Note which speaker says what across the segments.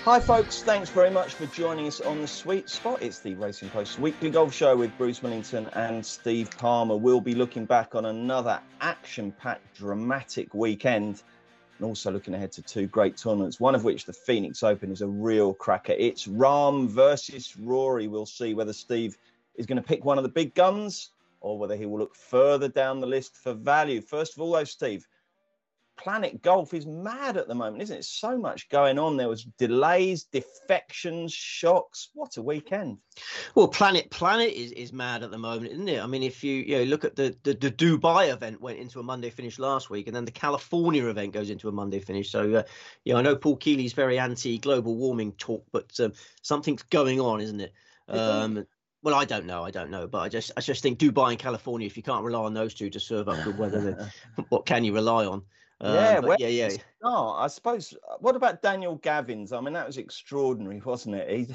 Speaker 1: Hi folks, thanks very much for joining us on The Sweet Spot. It's the Racing Post weekly golf show with Bruce Millington and Steve Palmer. We'll be looking back on another action-packed, dramatic weekend and also looking ahead to two great tournaments, one of which, the Phoenix Open, is a real cracker. It's Rahm versus Rory. We'll see whether Steve is going to pick one of the big guns or whether he will look further down the list for value. First of all, though, Steve, Planet Golf is mad at the moment, isn't it? So much going on. There was delays, defections, shocks. What a weekend.
Speaker 2: Well, Planet is mad at the moment, isn't it? I mean, if you look at the Dubai event went into a Monday finish last week, and then the California event goes into a Monday finish. So, I know Paul Keeley's very anti-global warming talk, but something's going on, isn't it? Well, I don't know, but I just think Dubai and California, if you can't rely on those two to serve up good weather, then what can you rely on?
Speaker 1: Yeah. Oh, I suppose. What about Daniel Gavins? I mean, that was extraordinary, wasn't it?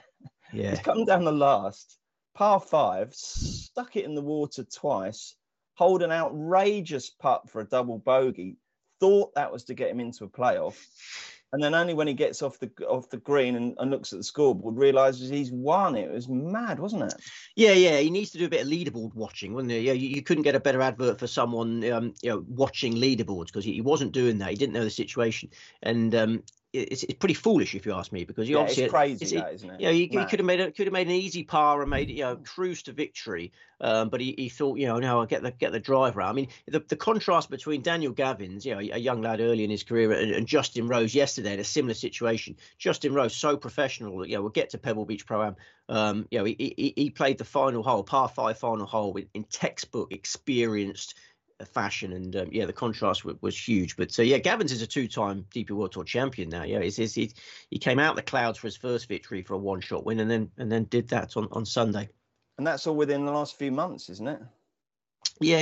Speaker 1: He's come down the last par 5, stuck it in the water twice, hold an outrageous putt for a double bogey. Thought that was to get him into a playoff, and then only when he gets off the green and looks at the scoreboard realizes he's won. It was mad, wasn't it?
Speaker 2: Yeah. He needs to do a bit of leaderboard watching, wouldn't he? Yeah, you couldn't get a better advert for someone, watching leaderboards, because he wasn't doing that. He didn't know the situation, and it's pretty foolish if you ask me, because obviously
Speaker 1: it's crazy, isn't it?
Speaker 2: Yeah, he could have made an easy par and made cruise to victory. But he thought, no, I'll get the driver out. I mean, the contrast between Daniel Gavins, a young lad early in his career, and Justin Rose yesterday in a similar situation. Justin Rose, so professional that we'll get to Pebble Beach Pro-Am. He played the final hole, par 5 final hole, in textbook experienced fashion, and the contrast was huge. But Gavins is a 2-time DP World Tour champion now. He came out the clouds for his first victory for a one-shot win, and then did that on Sunday.
Speaker 1: And that's all within the last few months, isn't it?
Speaker 2: Yeah.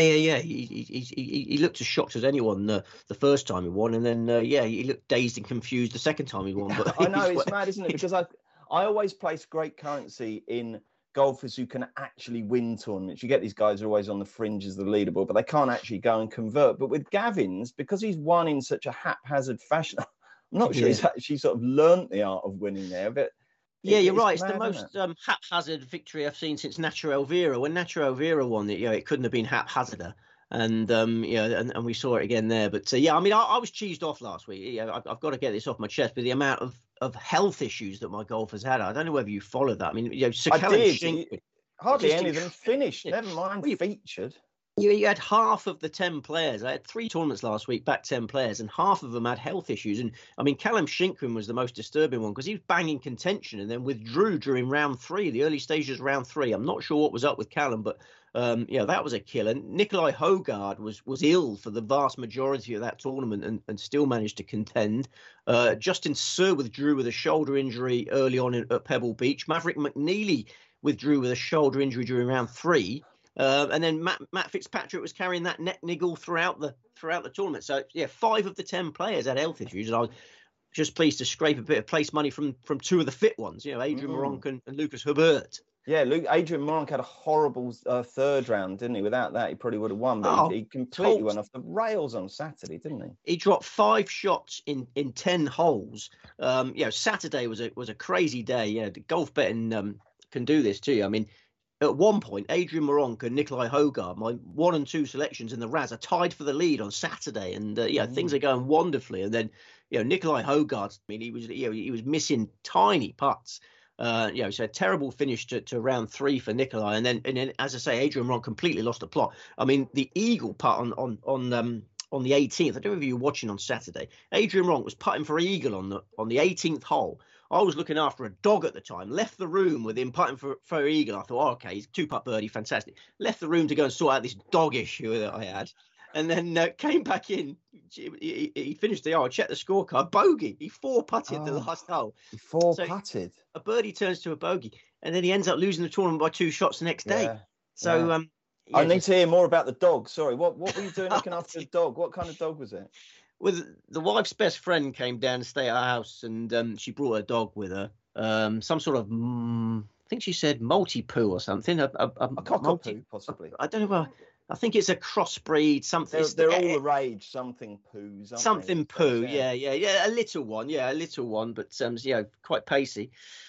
Speaker 2: He looked as shocked as anyone the first time he won, and then he looked dazed and confused the second time he won. But
Speaker 1: I know, it's mad, isn't it? Because I always place great currency in golfers who can actually win tournaments. You get these guys who are always on the fringes of the leaderboard, but they can't actually go and convert. But with Gavins, because he's won in such a haphazard fashion, I'm not sure he's actually sort of learnt the art of winning there. But
Speaker 2: you're right. It's the most haphazard victory I've seen since Nacho Elvira. When Nacho Elvira won it, it couldn't have been haphazarder. And and we saw it again there. But I mean, I was cheesed off last week. I've got to get this off my chest, but the amount of health issues that my golfers had. I don't know whether you followed that. I mean, Sir Callum Shinkwin,
Speaker 1: hardly any of them finished. Never mind featured.
Speaker 2: You had half of the 10 players. I had 3 tournaments last week, back 10 players, and half of them had health issues. And I mean, Callum Shinkwin was the most disturbing one, because he was banging contention and then withdrew during round 3, the early stages of round 3. I'm not sure what was up with Callum, but that was a killer. Nikolai Hogard was ill for the vast majority of that tournament and still managed to contend. Justin Suh withdrew with a shoulder injury early on at Pebble Beach. Maverick McNeely withdrew with a shoulder injury during round 3. And then Matt Fitzpatrick was carrying that neck niggle throughout the tournament. So 5 of the 10 players had health issues, and I was just pleased to scrape a bit of place money from 2 of the fit ones. Adrian Meronk and Lucas Herbert.
Speaker 1: Yeah, Adrian Meronk had a horrible third round, didn't he? Without that, he probably would have won. But he completely went off the rails on Saturday, didn't he?
Speaker 2: He dropped 5 shots in 10 holes. Saturday was a crazy day. The golf betting can do this too. I mean, at one point, Adrian Meronk and Nikolai Hogard, my 1 and 2 selections in the Raz, are tied for the lead on Saturday, and things are going wonderfully. And then, Nikolai Hogard, I mean, he was missing tiny putts. So a terrible finish to round 3 for Nikolai, and then as I say, Adrian Meronk completely lost the plot. I mean, the eagle putt on the 18th. I don't know if you were watching on Saturday. Adrian Meronk was putting for eagle on the 18th hole. I was looking after a dog at the time, left the room with him putting for eagle. I thought, okay, he's 2-putt birdie, fantastic. Left the room to go and sort out this dog issue that I had. And then came back in. He finished the hole. I checked the scorecard. Bogey. He 4-putted the last hole.
Speaker 1: He 4-putted.
Speaker 2: So a birdie turns to a bogey. And then he ends up losing the tournament by 2 shots the next day. So
Speaker 1: I need to hear more about the dog. Sorry, what were you doing looking after the dog? What kind of dog was it?
Speaker 2: Well, the wife's best friend came down to stay at our house, and she brought her dog with her. Some sort of, I think she said Maltipoo or something.
Speaker 1: A cockapoo, possibly.
Speaker 2: I don't know. I think it's a crossbreed. Something.
Speaker 1: They're all the rage. Something poos.
Speaker 2: Something poo. Yeah. A little one. Yeah, a little one, but quite pacey.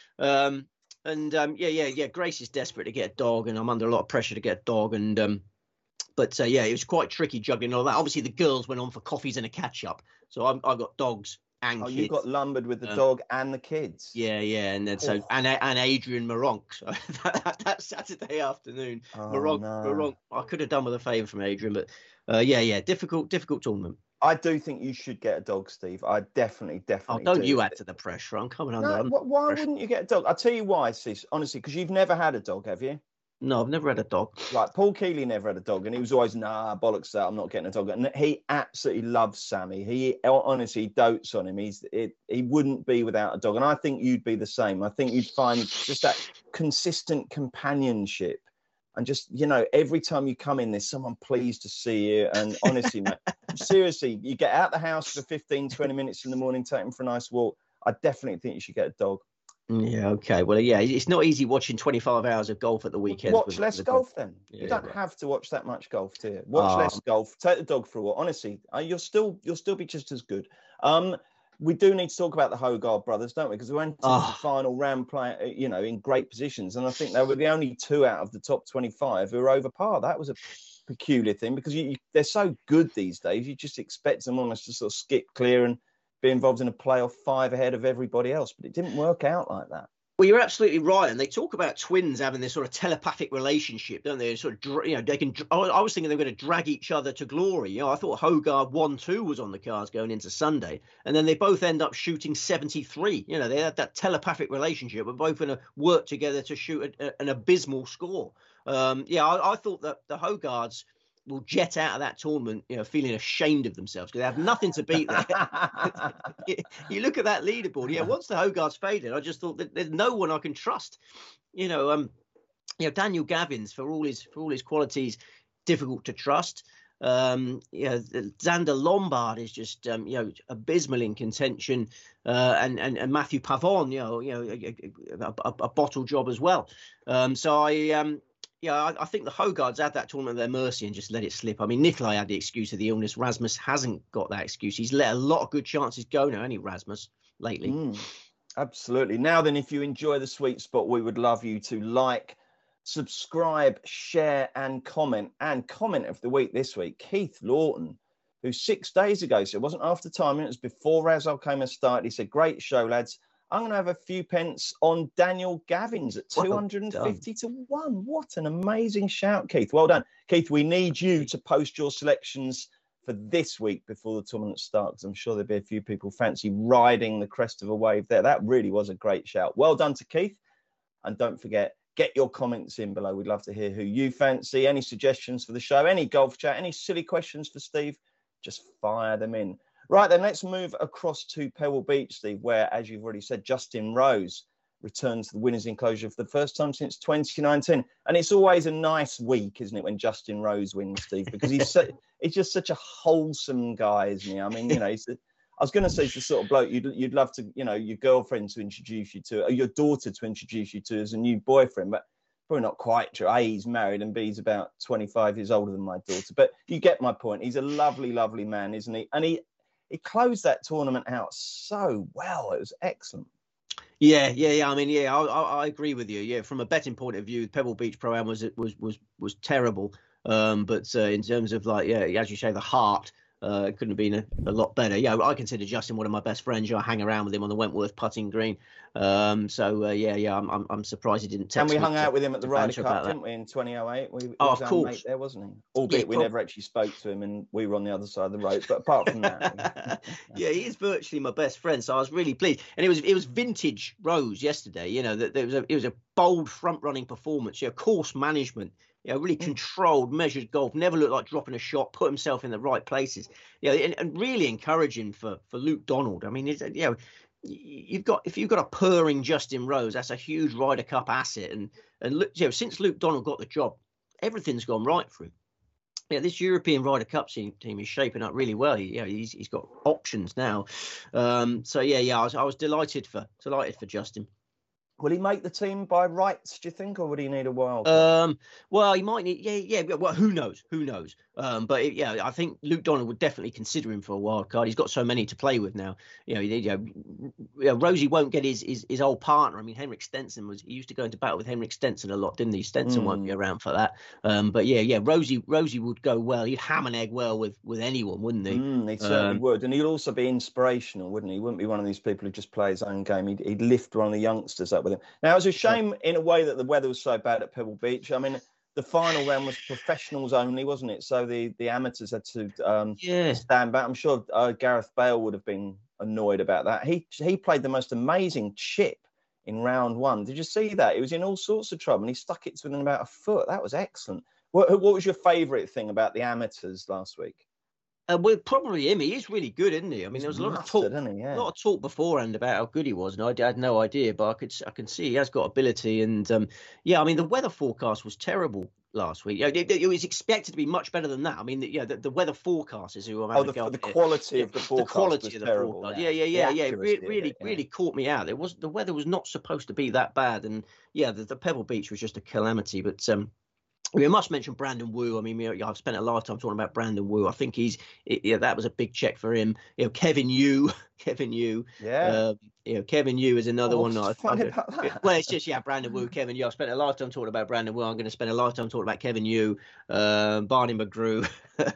Speaker 2: Grace is desperate to get a dog, and I'm under a lot of pressure to get a dog, and it was quite tricky juggling all that. Obviously, the girls went on for coffees and a catch up, so I've got dogs and kids.
Speaker 1: You got lumbered with the dog and the kids.
Speaker 2: Yeah, and then and Adrian Moronk. So that Saturday afternoon, Moronk. I could have done with a favour from Adrian, but difficult tournament.
Speaker 1: I do think you should get a dog, Steve. I definitely.
Speaker 2: Oh, don't you add to the pressure? I'm coming under.
Speaker 1: Why wouldn't you get a dog? I'll tell you why, Steve. Honestly, because you've never had a dog, have you?
Speaker 2: No, I've never had a dog.
Speaker 1: Like Paul Keeley never had a dog, and he was always bollocks that I'm not getting a dog. And he absolutely loves Sammy. He honestly dotes on him. He wouldn't be without a dog, and I think you'd be the same. I think you'd find just that consistent companionship. And just, every time you come in, there's someone pleased to see you. And honestly, mate, seriously, you get out the house for 15, 20 minutes in the morning, take them for a nice walk. I definitely think you should get a dog.
Speaker 2: Yeah, okay. Well, yeah, it's not easy watching 25 hours of golf at the weekend.
Speaker 1: Watch less golf then. Yeah, you don't have to watch that much golf, do you? Watch less golf. Take the dog for a walk. Honestly, you'll still be just as good. We do need to talk about the Hogard brothers, don't we? Because we went to the final round playing, in great positions. And I think they were the only 2 out of the top 25 who were over par. That was a peculiar thing because they're so good these days. You just expect them almost to sort of skip clear and be involved in a playoff 5 ahead of everybody else. But it didn't work out like that.
Speaker 2: Well, you're absolutely right, and they talk about twins having this sort of telepathic relationship, don't they? Sort of, they can. I was thinking they were going to drag each other to glory. I thought Hogard 1-2 was on the cards going into Sunday, and then they both end up shooting 73. They had that telepathic relationship. We're both going to work together to shoot an abysmal score. I thought that the Hogards will jet out of that tournament, feeling ashamed of themselves because they have nothing to beat there. You look at that leaderboard. Once the Hogarths faded, I just thought that there's no one I can trust. Daniel Gavins, for all his qualities, difficult to trust. Xander Lombard is just abysmal in contention, and Matthew Pavon, a bottle job as well. I think the Hogards had that tournament at their mercy and just let it slip. I mean, Nikolai had the excuse of the illness. Rasmus hasn't got that excuse. He's let a lot of good chances go now, hasn't he, Rasmus, lately?
Speaker 1: Absolutely. Now then, if you enjoy the Sweet Spot, we would love you to like, subscribe, share and comment. And comment of the week this week, Keith Lawton, who 6 days ago, so it wasn't after time, it was before Razal came and started. He said, great show, lads. I'm going to have a few pence on Daniel Gavins at 250 to 1. What an amazing shout, Keith. Well done. Keith, we need you to post your selections for this week before the tournament starts. I'm sure there'll be a few people fancy riding the crest of a wave there. That really was a great shout. Well done to Keith. And don't forget, get your comments in below. We'd love to hear who you fancy. Any suggestions for the show, any golf chat, any silly questions for Steve, just fire them in. Right, then let's move across to Pebble Beach, Steve, where, as you've already said, Justin Rose returns to the winners' enclosure for the first time since 2019. And it's always a nice week, isn't it, when Justin Rose wins, Steve, because he's just such a wholesome guy, isn't he? I mean, I was going to say he's the sort of bloke you'd love to, your girlfriend to introduce you to, or your daughter to introduce you to as a new boyfriend, but probably not quite true. A, he's married, and B, he's about 25 years older than my daughter. But you get my point. He's a lovely, lovely man, isn't he? And he closed that tournament out so well. It was excellent.
Speaker 2: Yeah. I mean, I agree with you. Yeah, from a betting point of view, Pebble Beach Pro-Am was terrible. But in terms of as you say, the heart, it couldn't have been a lot better. Yeah, I consider Justin one of my best friends. I hang around with him on the Wentworth putting green. I'm surprised he didn't text me.
Speaker 1: And we hung out with him at the Ryder Cup, didn't we, in 2008? He was our mate there, wasn't he? Albeit we never actually spoke to him, and we were on the other side of the road. But apart from that,
Speaker 2: yeah, he is virtually my best friend. So I was really pleased, and it was vintage Rose yesterday. That it was a bold front running performance. Course management. Really controlled, measured golf. Never looked like dropping a shot. Put himself in the right places. And really encouraging for Luke Donald. I mean, if you've got a purring Justin Rose, that's a huge Ryder Cup asset. And since Luke Donald got the job, everything's gone right for him. This European Ryder Cup team is shaping up really well. He's got options now. I was delighted for Justin.
Speaker 1: Will he make the team by rights, do you think, or would he need a wild card?
Speaker 2: Well, he might need, yeah. Well, who knows? Who knows? But I think Luke Donald would definitely consider him for a wild card. He's got so many to play with now. Rosie won't get his old partner. I mean, Henrik Stenson he used to go into battle with Henrik Stenson a lot, didn't he? Stenson won't be around for that. Rosie would go well. He'd ham and egg well with anyone, wouldn't he?
Speaker 1: He certainly would, and he'd also be inspirational, wouldn't he? He wouldn't be one of these people who just play his own game. He'd lift one of the youngsters up with him. Now, it was a shame in a way that the weather was so bad at Pebble Beach. I mean, the final round was professionals only, wasn't it? So the amateurs had to stand back. I'm sure Gareth Bale would have been annoyed about that. He played the most amazing chip in round one. Did you see that? He was in all sorts of trouble, and he stuck it within about a foot. That was excellent. What was your favourite thing about the amateurs last week?
Speaker 2: Well, probably him. He is really good, isn't he? I mean, there was a lot of talk beforehand about how good he was, and I had no idea, but I can see he has got ability. And I mean, the weather forecast was terrible last week. It was expected to be much better than that. I mean, the weather forecasters who are
Speaker 1: the quality of the forecast,
Speaker 2: the quality of the
Speaker 1: terrible.
Speaker 2: Forecast. It really caught me out. The weather was not supposed to be that bad, and the Pebble Beach was just a calamity. But we must mention Brandon Wu. I mean, I've spent a lot of time talking about Brandon Wu. I think that was a big check for him. Kevin Yu. Kevin Yu is another one.
Speaker 1: What's funny about that?
Speaker 2: Well, it's just Brandon Wu, Kevin Yu. I've spent a lot of time talking about Brandon Wu. I'm going to spend a lot of time talking about Kevin Yu, Barney McGrew.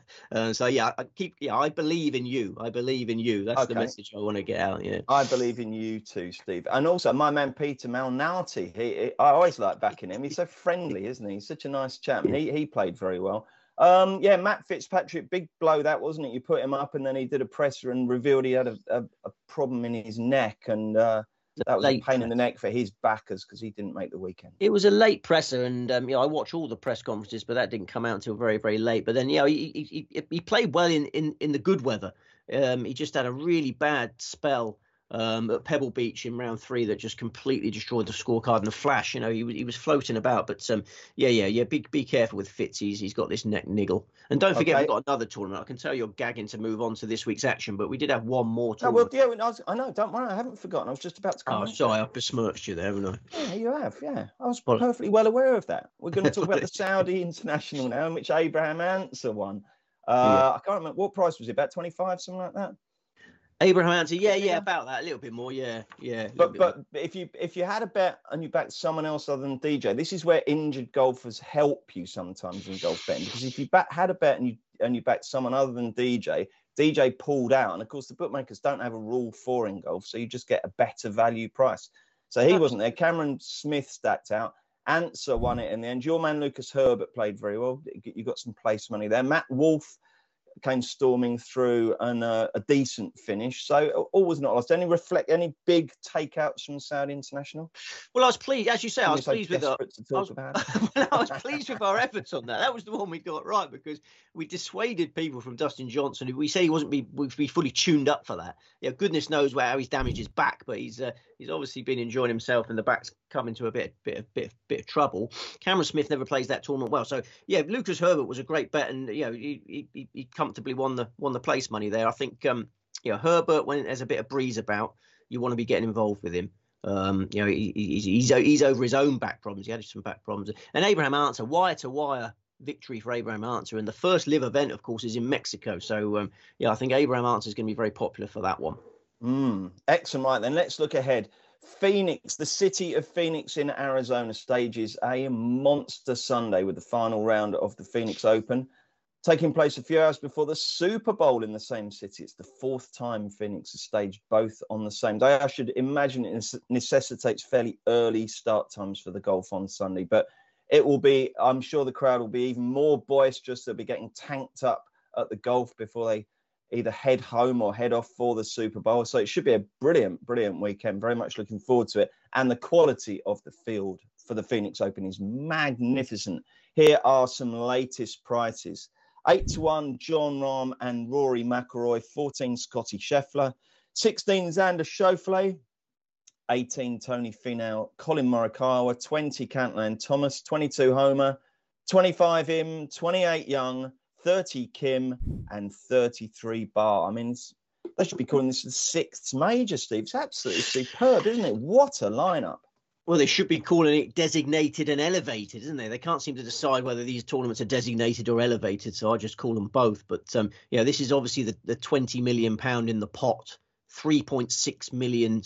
Speaker 2: I believe in you. I believe in you. That's the message I want to get out. Yeah,
Speaker 1: I believe in you too, Steve. And also my man Peter Malnati. I always like backing him. He's so friendly, isn't he? He's such a nice chap. And he played very well. Matt Fitzpatrick, big blow that, wasn't it? You put him up and then he did a presser and revealed he had a problem in his neck, and that was a pain in the neck for his backers because he didn't make the weekend.
Speaker 2: It was a late presser, and I watched all the press conferences, but that didn't come out until very, very late. But then he played well in the good weather. He just had a really bad spell at Pebble Beach in round 3 that just completely destroyed the scorecard in a flash. He was floating about, but be careful with Fitz. He's got this neck niggle, and don't forget we've got another tournament. I can tell you're gagging to move on to this week's action, but we did have one more tournament.
Speaker 1: I know, don't worry, I haven't forgotten. I was just about to come.
Speaker 2: Sorry, I've besmirched you there, haven't I?
Speaker 1: Yeah, you have. Yeah, I was perfectly well aware of that. We're going to talk about the Saudi International now, in which Abraham Answer won. I can't remember what price was it, about 25, something like that.
Speaker 2: Abraham Answer, about that, a little bit more,
Speaker 1: But if you had a bet and you backed someone else other than DJ, this is where injured golfers help you sometimes in golf betting, because if you had a bet and you backed someone other than DJ pulled out, and of course the bookmakers don't have a rule for in golf, so you just get a better value price. So he wasn't there. Cameron Smith stacked out. Answer won it in the end. Your man Lucas Herbert played very well. You got some place money there. Matt Wolf came storming through and a decent finish. So all was not lost. Any big takeouts from Saudi International?
Speaker 2: Well, I was pleased, as you say, I was pleased with our efforts on that. That was the one we got right, because we dissuaded people from Dustin Johnson. We say he wasn't be fully tuned up for that. Goodness knows how he's damaged his back, but he's obviously been enjoying himself, and the back's come into a bit of trouble. Cameron Smith never plays that tournament well. So Lucas Herbert was a great bet, and he comfortably won the place money there. I think Herbert, when there's a bit of breeze about, you want to be getting involved with him. He's over his own back problems. He had some back problems. And Abraham Answer, wire to wire victory for Abraham Answer, and the first live event, of course, is in Mexico. So I think Abraham Answer is going to be very popular for that one.
Speaker 1: Excellent. Right then, let's look ahead. Phoenix, the city of Phoenix in Arizona, stages a monster Sunday with the final round of the Phoenix Open taking place a few hours before the Super Bowl in the same city. It's the 4th time Phoenix has staged both on the same day. I should imagine it necessitates fairly early start times for the golf on Sunday, but it will be, I'm sure the crowd will be even more boisterous. They'll be getting tanked up at the golf before they either head home or head off for the Super Bowl. So it should be a brilliant, brilliant weekend. Very much looking forward to it. And the quality of the field for the Phoenix Open is magnificent. Here are some latest prices. 8-1, Jon Rahm and Rory McIlroy. 14, Scotty Scheffler. 16, Xander Schauffele. 18, Tony Finau, Colin Morikawa. 20, Cantland Thomas. 22, Homer. 25, Im. 28, Young. 30, Kim, and 33, Barr. I mean, they should be calling this the 6th major, Steve. It's absolutely superb, isn't it? What a lineup.
Speaker 2: Well, they should be calling it designated and elevated, isn't they? They can't seem to decide whether these tournaments are designated or elevated, so I just call them both. But this is obviously the £20 million in the pot, $3.6 million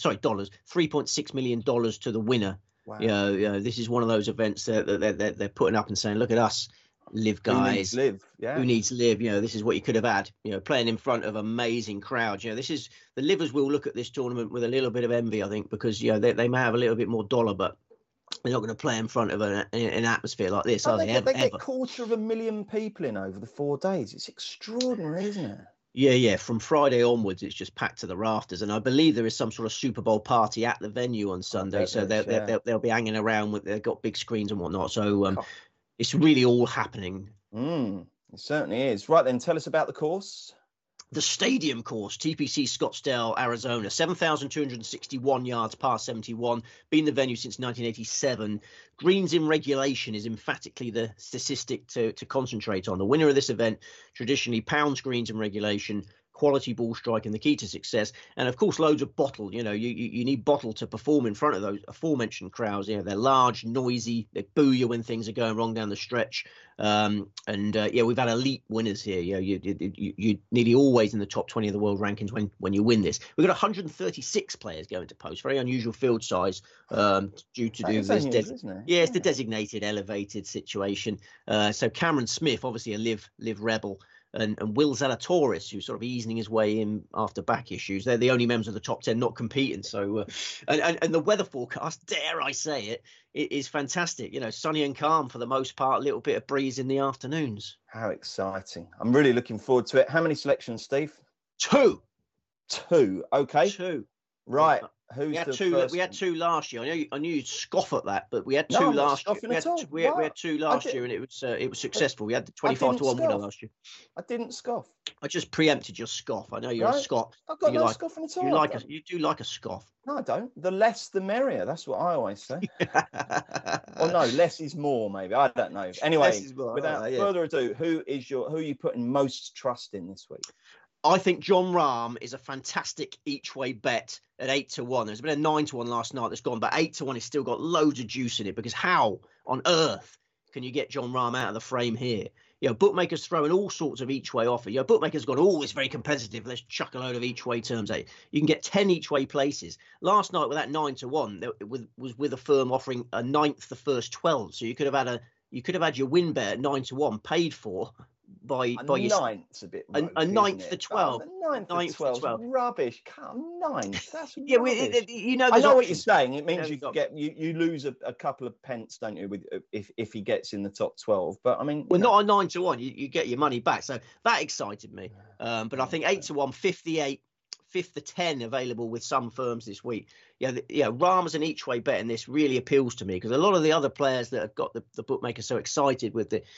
Speaker 2: to the winner.
Speaker 1: Wow.
Speaker 2: This is one of those events that they're putting up and saying, look at us, live guys.
Speaker 1: Who needs live? Yeah.
Speaker 2: Who needs live? This is what you could have had. Playing in front of amazing crowds. This is the livers will look at this tournament with a little bit of envy, I think, because they may have a little bit more dollar, but they're not going to play in front of an atmosphere like this, are they?
Speaker 1: They get 250,000 people in over the 4 days. It's extraordinary, isn't it?
Speaker 2: Yeah. From Friday onwards, it's just packed to the rafters, and I believe there is some sort of Super Bowl party at the venue on Sunday, so they'll be hanging around with. They've got big screens and whatnot, so it's really all happening.
Speaker 1: It certainly is. Right then, tell us about the course.
Speaker 2: The Stadium Course, TPC Scottsdale, Arizona, 7,261 yards, par 71, been the venue since 1987. Greens in regulation is emphatically the statistic to concentrate on. The winner of this event, traditionally pounds greens in regulation, quality ball striking, the key to success, and of course loads of bottle. You need bottle to perform in front of those aforementioned crowds. They're large, noisy, they boo you when things are going wrong down the stretch. We've had elite winners here. You're nearly always in the top 20 of the world rankings when you win this. We've got 136 players going to post, very unusual field size due to do this. It's the designated elevated situation. So Cameron Smith, obviously a live rebel, and Will Zalatoris, who's sort of easing his way in after back issues. They're the only members of the top 10 not competing. So, and the weather forecast, dare I say it is fantastic. Sunny and calm for the most part, a little bit of breeze in the afternoons.
Speaker 1: How exciting. I'm really looking forward to it. How many selections, Steve?
Speaker 2: Two.
Speaker 1: Okay.
Speaker 2: Two.
Speaker 1: Right.
Speaker 2: We had two last year. I knew you'd scoff at that, but we had two last year. We had two last year, and it was successful. We had the 25-1 winner last year.
Speaker 1: I didn't scoff.
Speaker 2: I just preempted your scoff. I know you're a scoff.
Speaker 1: I've got no scoffing at all.
Speaker 2: You do like a scoff.
Speaker 1: No, I don't. The less, the merrier. That's what I always say. Or no, less is more. Maybe I don't know. Anyway, without further ado, who are you putting most trust in this week?
Speaker 2: I think Jon Rahm is a fantastic each-way bet at 8-1. There's been a 9-1 last night that's gone, but 8-1 has still got loads of juice in it, because how on earth can you get Jon Rahm out of the frame here? Bookmakers throwing all sorts of each-way offer. Bookmakers got, it's very competitive. Let's chuck a load of each-way terms at it. You can get 10 each-way places. Last night with that 9-1, was with a firm offering a ninth the first 12. So you could have had your win bet at 9-1 paid for by your
Speaker 1: ninth's a bit rogue,
Speaker 2: a ninth for 12.
Speaker 1: Ninth for 12. Rubbish. Come ninth. That's
Speaker 2: yeah.
Speaker 1: I know what you're saying. It means you lose a couple of pence, don't you? With if he gets in the top 12. But I mean,
Speaker 2: not a 9-1. You get your money back. So that excited me. But I think 8-1, 58. 5th to 10 available with some firms this week. Rahm as an each-way bet in this really appeals to me, because a lot of the other players that have got the bookmakers so excited with the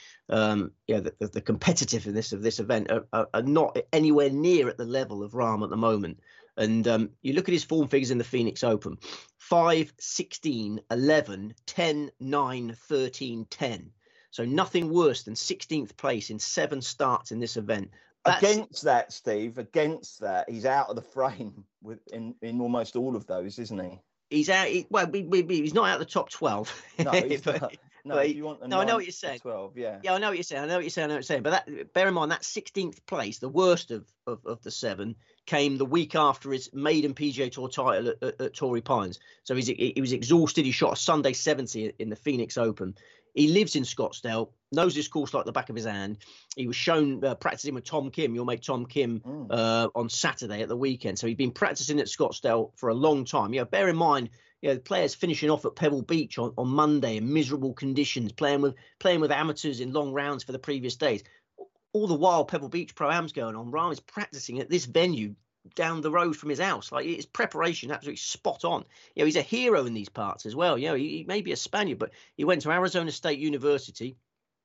Speaker 2: competitiveness of this event are not anywhere near at the level of Rahm at the moment. And you look at his form figures in the Phoenix Open: 5, 16, 11, 10, 9, 13, 10. So nothing worse than 16th place in 7 starts in this event.
Speaker 1: Against that, Steve, he's out of the frame in almost all of those, isn't he?
Speaker 2: He's out. He's not out of the top 12.
Speaker 1: No, he's not. No, if you want
Speaker 2: I know what you're saying.
Speaker 1: 12, yeah.
Speaker 2: Yeah, I know what you're saying. But bear in mind that 16th place, the worst of the 7, came the week after his maiden PGA Tour title at Torrey Pines. So he was exhausted. He shot a Sunday 70 in the Phoenix Open. He lives in Scottsdale, knows this course like the back of his hand. He was shown practicing with Tom Kim, your mate Tom Kim, on Saturday at the weekend. So he'd been practicing at Scottsdale for a long time. Bear in mind, the players finishing off at Pebble Beach on Monday in miserable conditions, playing with amateurs in long rounds for the previous days. All the while, Pebble Beach Pro-Am's going on. Rahm is practicing at this venue down the road from his house. Like, his preparation absolutely spot on. He's a hero in these parts as well. He may be a Spaniard, but he went to Arizona State University.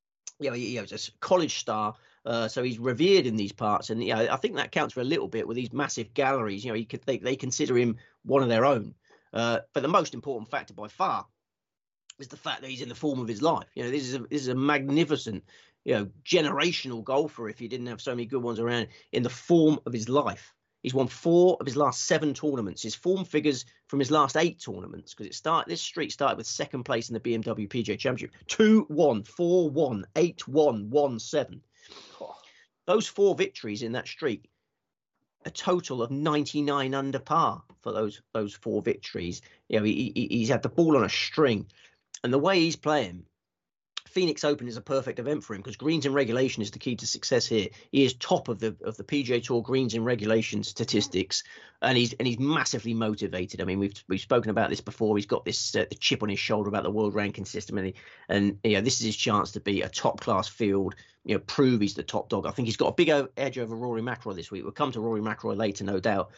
Speaker 2: He was a college star, so he's revered in these parts. And I think that counts for a little bit with these massive galleries. They consider him one of their own. But the most important factor by far is the fact that he's in the form of his life. This is a magnificent, generational golfer, if he didn't have so many good ones around, in the form of his life. He's won 4 of his last 7 tournaments. His form figures from his last 8 tournaments, because this streak started with 2nd place in the BMW PGA Championship. 2-1, 4-1, 8-1, 1-7. Those 4 victories in that streak, a total of 99 under par for those 4 victories. You know, he's had the ball on a string, and the way he's playing, Phoenix Open is a perfect event for him because greens in regulation is the key to success here. He is top of the PGA Tour greens in regulation statistics, and he's massively motivated. I mean, we've spoken about this before. He's got this the chip on his shoulder about the world ranking system, and you know, this is his chance to be a top class field. You know, prove he's the top dog. I think he's got a big edge over Rory McIlroy this week. We'll come to Rory McIlroy later, no doubt.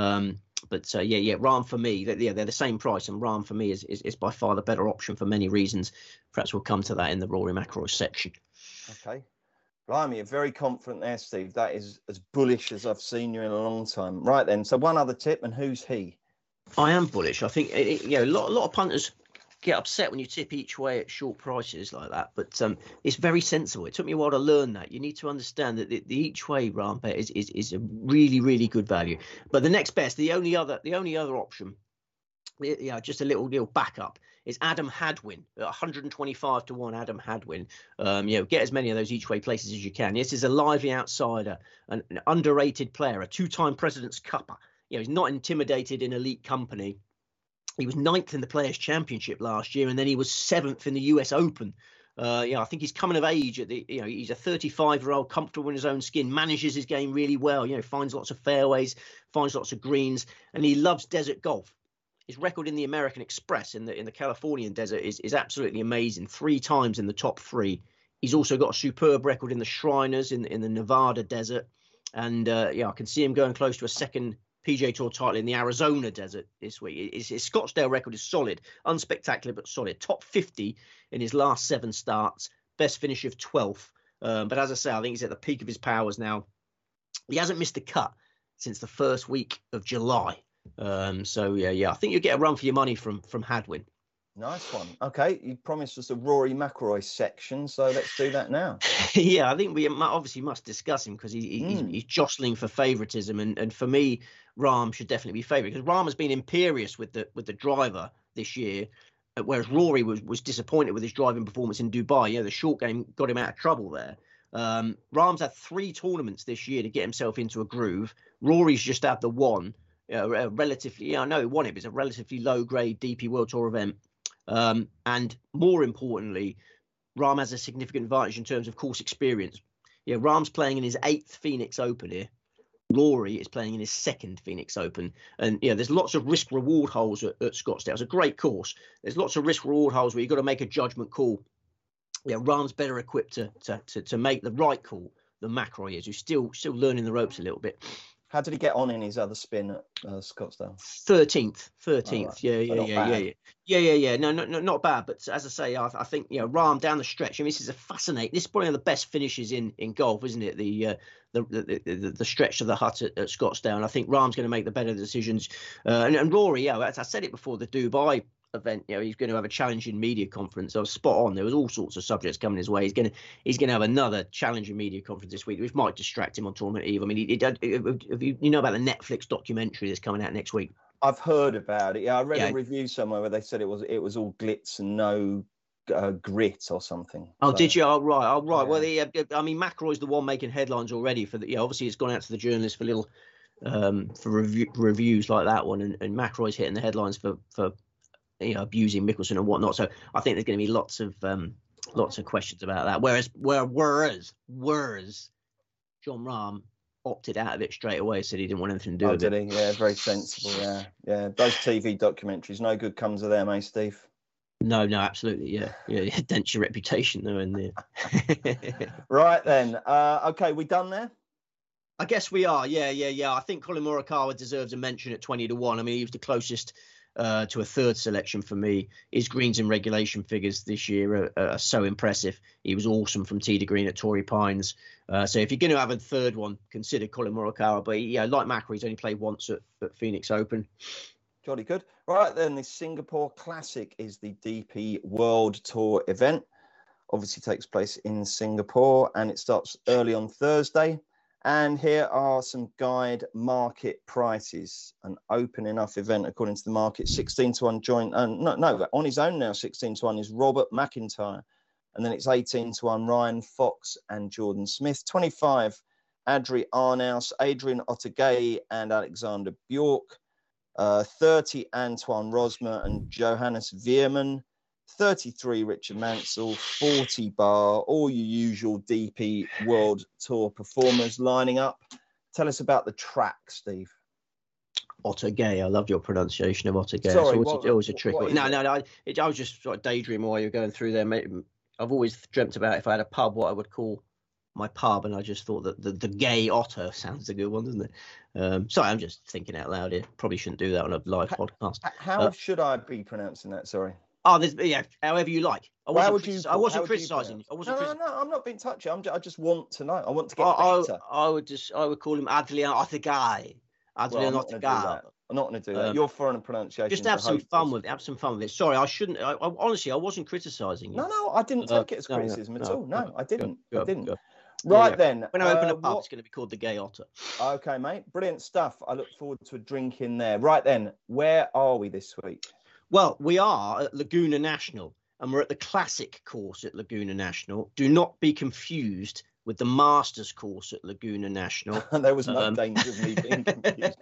Speaker 2: But Rahm for me, they're the same price, and Rahm for me is by far the better option for many reasons. Perhaps we'll come to that in the Rory McIlroy section.
Speaker 1: Okay. Blimey, you're very confident there, Steve. That is as bullish as I've seen you in a long time. Right then, so one other tip, and who's he?
Speaker 2: I am bullish. I think a lot of punters get upset when you tip each way at short prices like that, but it's very sensible. It took me a while to learn that. You need to understand that the each way Rahm bet is a really, really good value. But the next best, the only other option, just a little backup, is Adam Hadwin at 125 to 1. Adam Hadwin, get as many of those each way places as you can. This is a lively outsider, an underrated player, a 2-time President's Cupper. You know, he's not intimidated in elite company. He was 9th in the Players' Championship last year, and then he was 7th in the US Open. I think he's coming of age at he's a 35-year-old, comfortable in his own skin, manages his game really well. You know, finds lots of fairways, finds lots of greens, and he loves desert golf. His record in the American Express in the Californian desert is absolutely amazing. 3 times in the top 3. He's also got a superb record in the Shriners in the Nevada desert, and I can see him going close to a second PGA Tour title in the Arizona desert this week. His Scottsdale record is solid, unspectacular but solid. Top 50 in his last 7 starts, best finish of 12th. But as I say, I think he's at the peak of his powers now. He hasn't missed a cut since the first week of July. I think you'll get a run for your money from Hadwin.
Speaker 1: Nice one. Okay, you promised us a Rory McIlroy section, so let's do that now.
Speaker 2: Yeah, I think we obviously must discuss him because he's jostling for favouritism, and for me, Rahm should definitely be favourite because Rahm has been imperious with the driver this year, whereas Rory was disappointed with his driving performance in Dubai. You know, the short game got him out of trouble there. Rahm's had 3 tournaments this year to get himself into a groove. Rory's just had the one, relatively. I know he won it, but it's a relatively low-grade DP World Tour event. And more importantly, Rahm has a significant advantage in terms of course experience. Yeah, Rahm's playing in his 8th Phoenix Open here. Rory is playing in his 2nd Phoenix Open. And there's lots of risk-reward holes at Scottsdale. It's a great course. There's lots of risk-reward holes where you've got to make a judgment call. Yeah, Rahm's better equipped to make the right call than McIlroy is, who's still learning the ropes a little bit.
Speaker 1: How did he get on in his other spin at Scottsdale?
Speaker 2: 13th.
Speaker 1: Oh, right.
Speaker 2: Yeah. No, not bad. But as I say, I think Rahm down the stretch. I mean, this is this is probably one of the best finishes in golf, isn't it? The stretch of the hut at Scottsdale. And I think Rahm's going to make the better decisions. And Rory, as I said it before, the Dubai event, he's going to have a challenging media conference. I was spot on. There was all sorts of subjects coming his way. He's going to have another challenging media conference this week, which might distract him on Tournament Eve. I mean, you know about the Netflix documentary that's coming out next week?
Speaker 1: I've heard about it. Yeah, I read a review somewhere where they said it was all glitz and no grit or something.
Speaker 2: Oh, so. Did you? Oh, right. Yeah. Well, McIlroy's the one making headlines already for the. Obviously, it's gone out to the journalists for little for reviews like that one, and McIlroy's hitting the headlines for abusing Mickelson and whatnot. So I think there's going to be lots of questions about that. Whereas Jon Rahm opted out of it straight away, said he didn't want anything to do with it.
Speaker 1: Did he? Yeah, very sensible. Yeah. Those TV documentaries, no good comes of them, eh, Steve?
Speaker 2: No, absolutely. Yeah. It dents your reputation though in there.
Speaker 1: Right then. Okay, we done there?
Speaker 2: I guess we are. Yeah. I think Colin Morikawa deserves a mention at 20 to 1. I mean, he was the closest to a third selection for me. His greens and regulation figures this year are so impressive. He was awesome from tee to green at Torrey Pines. So if you're going to have a third one, consider Colin Morikawa. But like McIlroy, he's only played once at Phoenix Open.
Speaker 1: Jolly good. Right then, the Singapore Classic is the DP World Tour event. Obviously takes place in Singapore, and it starts early on Thursday And here are some guide market prices. An open enough event according to the market. 16-1 joint. No, on his own now. 16-1 is Robert McIntyre, and then it's 18-1 Ryan Fox and Jordan Smith. 25 Adri Arnaus, Adrian Otaegui and Alexander Bjork. 30 Antoine Rosmer and Johannes Veerman. 33 Richard Mansell, 40 Bar, all your usual DP World Tour performers lining up. Tell us about the track, Steve.
Speaker 2: Otaegui, I love your pronunciation of Otaegui.
Speaker 1: Sorry,
Speaker 2: it's always a trick.
Speaker 1: No.
Speaker 2: I was just sort of daydreaming while you were going through there. Mate. I've always dreamt about if I had a pub, what I would call my pub, and I just thought that the gay otter sounds a good one, doesn't it? Sorry, I'm just thinking out loud here. Probably shouldn't do that on a live podcast.
Speaker 1: How should I be pronouncing that? Sorry.
Speaker 2: Oh, however you like. I wasn't criticising.
Speaker 1: No, I'm not being touchy. I just want to know. I want to get better.
Speaker 2: I would call him Adrian Otaegui. Adrian Otaegui.
Speaker 1: I'm not going to do that. Your foreign pronunciation.
Speaker 2: Just have some fun with it. Have some fun with it. Sorry, I shouldn't. Honestly, I wasn't criticising you.
Speaker 1: No, I didn't take it as criticism at all. No, I didn't.
Speaker 2: I didn't.
Speaker 1: Right then.
Speaker 2: When I open a pub, it's going to be called the Gay Otter.
Speaker 1: Okay, mate. Brilliant stuff. I look forward to a drink in there. Right then, where are we this week?
Speaker 2: Well, we are at Laguna National, and we're at the Classic course at Laguna National. Do not be confused with the Masters course at Laguna National.
Speaker 1: There was no danger of me being confused.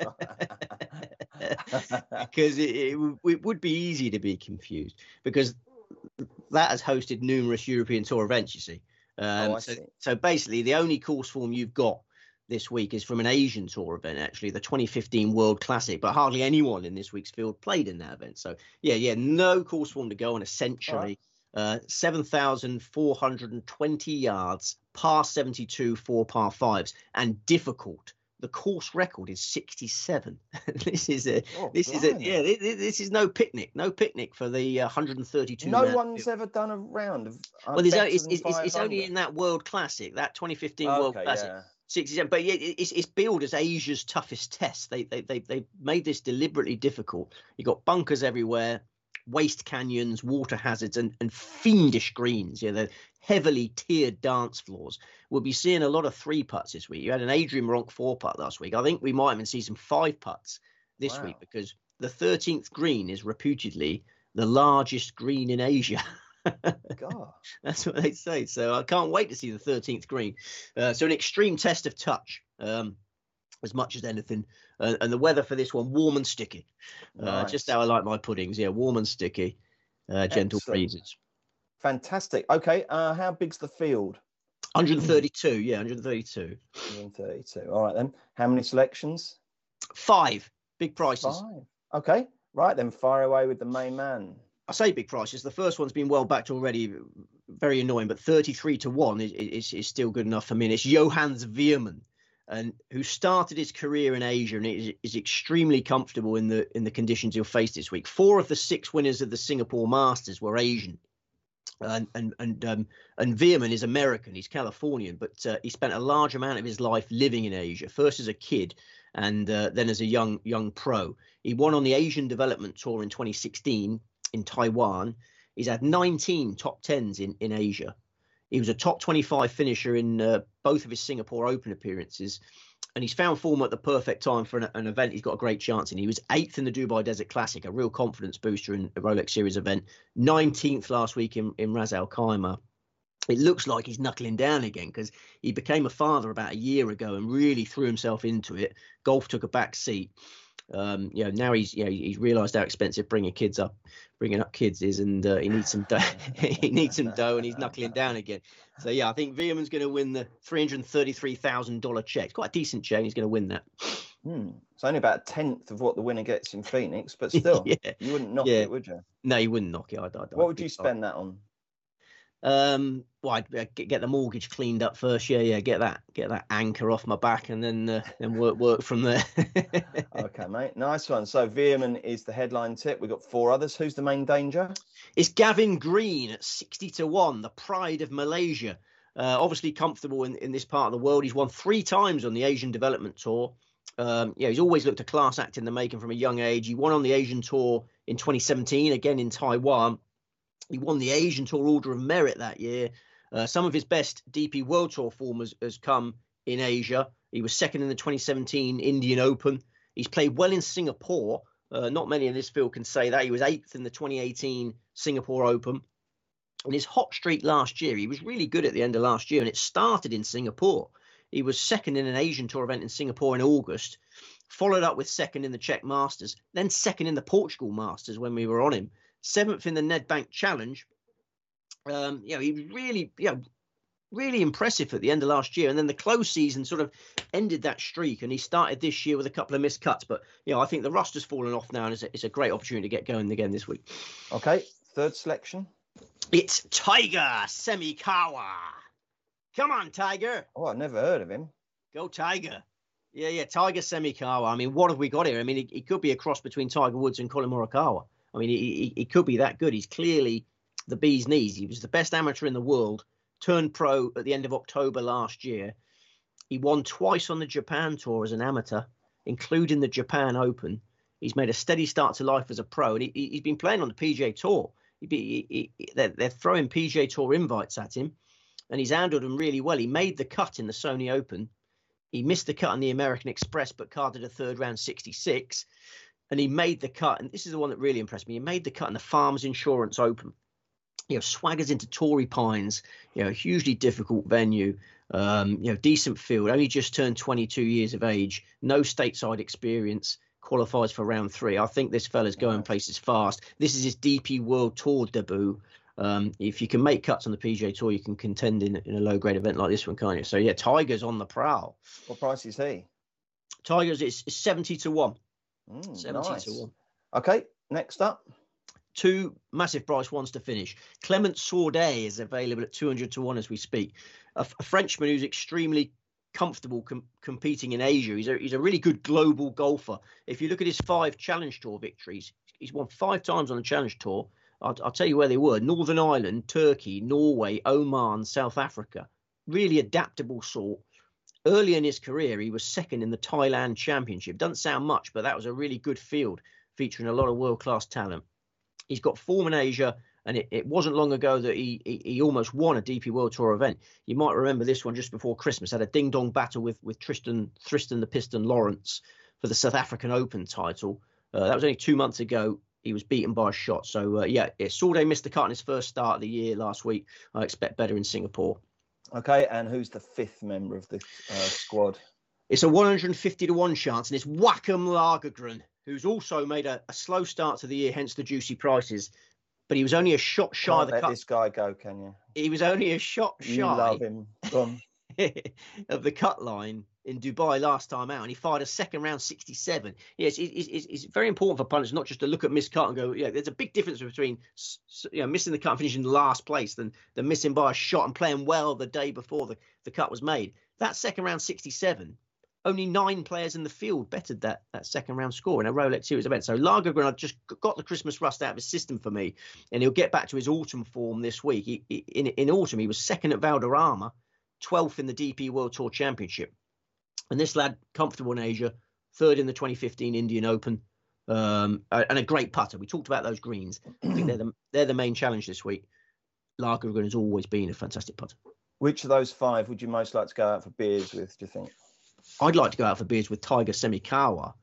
Speaker 2: Because it would be easy to be confused, because that has hosted numerous European Tour events, you see. So basically, the only course form you've got this week is from an Asian Tour event, actually, the 2015 World Classic, but hardly anyone in this week's field played in that event. So, no course form to go on, essentially. 7,420 yards, par 72, 4 par 5s, and difficult. The course record is 67. This is no picnic for the 132.
Speaker 1: No one's ever done a round of.
Speaker 2: It's only in that World Classic, that 2015 World Classic. Yeah. 67, but it's billed as Asia's toughest test. They made this deliberately difficult. You got bunkers everywhere, waste canyons, water hazards, and fiendish greens. The heavily tiered dance floors. We'll be seeing a lot of 3 putts this week. You had an Adrian Meronk 4 putt last week. I think we might even see some 5 putts this week, because the 13th green is reputedly the largest green in Asia.
Speaker 1: God.
Speaker 2: That's what they say. So I can't wait to see the 13th green. So an extreme test of touch, as much as anything. And the weather for this one, warm and sticky. Nice. Just how I like my puddings. Yeah, warm and sticky. Gentle breezes.
Speaker 1: Fantastic. Okay. How big's the field?
Speaker 2: 132. Yeah, 132.
Speaker 1: 132. All right then. How many selections? 5.
Speaker 2: Big prices.
Speaker 1: 5. Okay. Right then. Fire away with the main man.
Speaker 2: I say big prices. The first one's been well backed already, very annoying, but 33-1 is still good enough for me. And it's Johannes Veerman, and who started his career in Asia and is extremely comfortable in the conditions he'll face this week. 4 of the 6 winners of the Singapore Masters were Asian, and Veerman is American. He's Californian, but he spent a large amount of his life living in Asia. First as a kid, and then as a young pro. He won on the Asian Development Tour in 2016. In Taiwan. He's had 19 top 10s in Asia. He was a top 25 finisher in both of his Singapore Open appearances, and he's found form at the perfect time for an event he's got a great chance in. He was 8th in the Dubai Desert Classic, a real confidence booster in a Rolex Series event, 19th last week in Ras Al Khaimah. It looks like he's knuckling down again, because he became a father about a year ago and really threw himself into it. Golf took a back seat. Now he's realised how expensive bringing up kids is, and he needs some dough. He needs some dough, and he's knuckling down again. So I think Veerman's going to win the $333,000 check. It's quite a decent check. He's going to win that.
Speaker 1: It's only about a 10th of what the winner gets in Phoenix, but still, you wouldn't knock it, would you?
Speaker 2: No, you wouldn't knock it.
Speaker 1: What would you spend that on?
Speaker 2: Well, I'd get the mortgage cleaned up first. Get that anchor off my back, and then work from there.
Speaker 1: Okay, mate, nice one. So Veerman is the headline tip. We've got 4 others. Who's the main danger?
Speaker 2: It's Gavin Green at 60-1, the pride of Malaysia. Obviously comfortable in this part of the world. He's won 3 times on the Asian Development Tour. He's always looked a class act in the making from a young age. He won on the Asian Tour in 2017, again in Taiwan. He won the Asian Tour Order of Merit that year. Some of his best DP World Tour form has come in Asia, He was second in the 2017 Indian Open. He's played well in Singapore. Not many in this field can say that. He was 8th in the 2018 Singapore Open. And his hot streak last year, he was really good at the end of last year, and it started in Singapore. He was second in an Asian Tour event in Singapore in August, followed up with second in the Czech Masters, then second in the Portugal Masters when we were on him, 7th in the Nedbank Challenge. He was really impressive at the end of last year. And then the close season sort of ended that streak, and he started this year with a couple of missed cuts. But, I think the rust has fallen off now, and it's a great opportunity to get going again this week.
Speaker 1: Okay, third selection.
Speaker 2: It's Tiger Semikawa. Come on, Tiger.
Speaker 1: Oh, I've never heard of him.
Speaker 2: Go Tiger. Yeah, Tiger Semikawa. I mean, what have we got here? I mean, he could be a cross between Tiger Woods and Colin Morikawa. I mean, he could be that good. He's clearly the bee's knees. He was the best amateur in the world, turned pro at the end of October last year. He won twice on the Japan Tour as an amateur, including the Japan Open. He's made a steady start to life as a pro, and he's been playing on the PGA Tour. They're throwing PGA Tour invites at him, and he's handled them really well. He made the cut in the Sony Open. He missed the cut on the American Express, but carded a third round 66. And he made the cut, and this is the one that really impressed me. He made the cut in the Farmers Insurance Open. Swaggers into Torrey Pines, a hugely difficult venue, decent field, only just turned 22 years of age, no stateside experience, qualifies for round 3. I think this fella's going places fast. This is his DP World Tour debut. If you can make cuts on the PGA Tour, you can contend in a low-grade event like this one, can't you? So, yeah, Tiger's on the prowl.
Speaker 1: What price is he?
Speaker 2: Tiger's is 70 to 1.
Speaker 1: 70 nice. To 1. Okay, next up.
Speaker 2: 2 massive price ones to finish. Clement Sordet is available at 200 to 1 as we speak. A Frenchman who's extremely comfortable competing in Asia. He's a really good global golfer. If you look at his 5 Challenge Tour victories, he's won 5 times on the Challenge Tour. I'll tell you where they were: Northern Ireland, Turkey, Norway, Oman, South Africa. Really adaptable sort. Early in his career, he was second in the Thailand Championship. Doesn't sound much, but that was a really good field featuring a lot of world-class talent. He's got form in Asia, and it wasn't long ago that he almost won a DP World Tour event. You might remember this one just before Christmas. Had a ding-dong battle with Tristan the Piston Lawrence for the South African Open title. That was only 2 months ago. He was beaten by a shot. So, Sordet missed the cut in his first start of the year last week. I expect better in Singapore.
Speaker 1: Okay, and who's the 5th member of the squad?
Speaker 2: It's a 150 to 1 chance, and it's Joachim Lagergren, who's also made a slow start to the year, hence the juicy prices. But he was only a shot shy of the cut.
Speaker 1: Let this guy go, can you?
Speaker 2: He was only a shot shy.
Speaker 1: You love him. Go on.
Speaker 2: Of the cut line in Dubai last time out, and he fired a second round 67. Yes, it's very important for punters not just to look at missed cut and go, there's a big difference between missing the cut and finishing last place than missing by a shot and playing well the day before the cut was made. That second round 67, only 9 players in the field betted that second round score in a Rolex Series event. So Lagergren just got the Christmas rust out of his system for me, and he'll get back to his autumn form this week. In autumn, he was second at Valderrama, 12th in the DP World Tour Championship. And this lad, comfortable in Asia, 3rd in the 2015 Indian Open, and a great putter. We talked about those greens. I think they're the main challenge this week. Lagergren has always been a fantastic putter.
Speaker 1: Which of those 5 would you most like to go out for beers with, do you think?
Speaker 2: I'd like to go out for beers with Tiger Semikawa.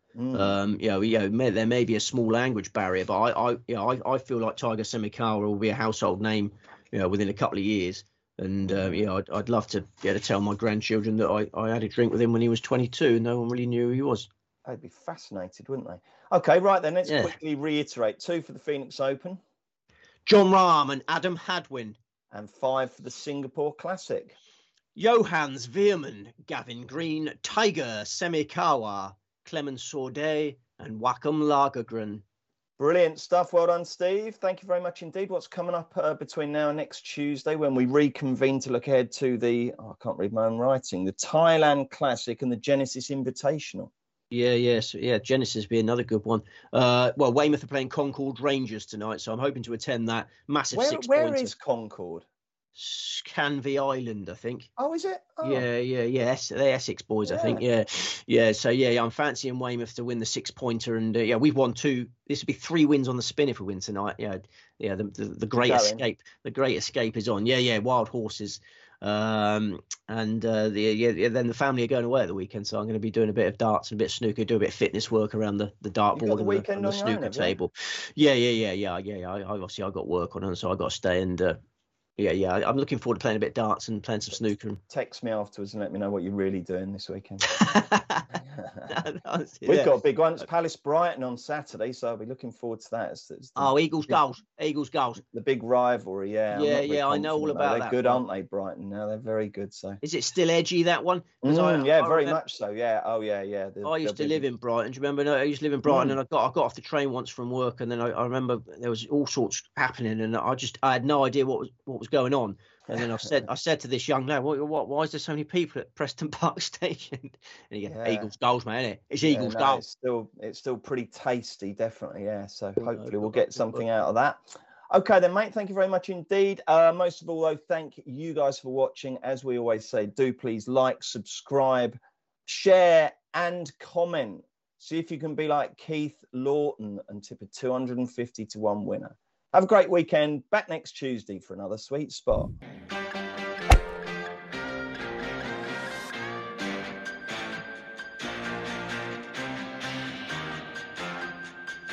Speaker 2: There may be a small language barrier, but I feel like Tiger Semikawa will be a household name, within a couple of years. And I'd love to be able to tell my grandchildren that I had a drink with him when he was 22 and no one really knew who he was.
Speaker 1: They'd be fascinated, wouldn't they? Okay, right then, let's quickly reiterate. 2 for the Phoenix Open.
Speaker 2: Jon Rahm and Adam Hadwin.
Speaker 1: And 5 for the Singapore Classic.
Speaker 2: Johannes Veerman, Gavin Green, Tiger Semikawa, Clement Sordet, and Joachim Lagergren.
Speaker 1: Brilliant stuff. Well done, Steve. Thank you very much indeed. What's coming up between now and next Tuesday when we reconvene to look ahead to I can't read my own writing, the Thailand Classic and the Genesis Invitational?
Speaker 2: Genesis will be another good one. Weymouth are playing Concord Rangers tonight, so I'm hoping to attend that. Massive 6-pointer.
Speaker 1: Where is Concord?
Speaker 2: Canvey Island, I think.
Speaker 1: Oh, is it? Oh.
Speaker 2: Yeah. They're Essex boys, I think. Yeah. So I'm fancying Weymouth to win the 6-pointer, and we've won 2. This would be 3 wins on the spin if we win tonight. The great escape. The great escape is on. Wild horses. Then the family are going away at the weekend, so I'm going to be doing a bit of darts and a bit of snooker, do a bit of fitness work around the dartboard and the snooker table. Yeah. I obviously I got work on, and so I got to stay and. I'm looking forward to playing a bit of darts and playing some snooker.
Speaker 1: Text me afterwards and let me know what you're really doing this weekend. We've got a big one. It's Palace Brighton on Saturday, so I'll be looking forward to that.
Speaker 2: Eagles goals. The
Speaker 1: big rivalry, yeah.
Speaker 2: I know all about that.
Speaker 1: They're good, aren't they, Brighton? Now they're very good. So is
Speaker 2: it still edgy, that one?
Speaker 1: I very much so. Yeah. Oh yeah.
Speaker 2: I used to live in Brighton. Do you remember? I used to live in Brighton, and I got off the train once from work, and then I remember there was all sorts happening, and I had no idea what was going on. And then I said to this young lad, why is there so many people at Preston Park Station? And he goes, Eagles goals, man, isn't it? It's Eagles goals.
Speaker 1: It's still pretty tasty, definitely, yeah. So hopefully we'll get something out of that. Okay then, mate, thank you very much indeed. Most of all, though, thank you guys for watching. As we always say, do please like, subscribe, share and comment. See if you can be like Keith Lawton and tip a 250 to 1 winner. Have a great weekend. Back next Tuesday for another sweet spot.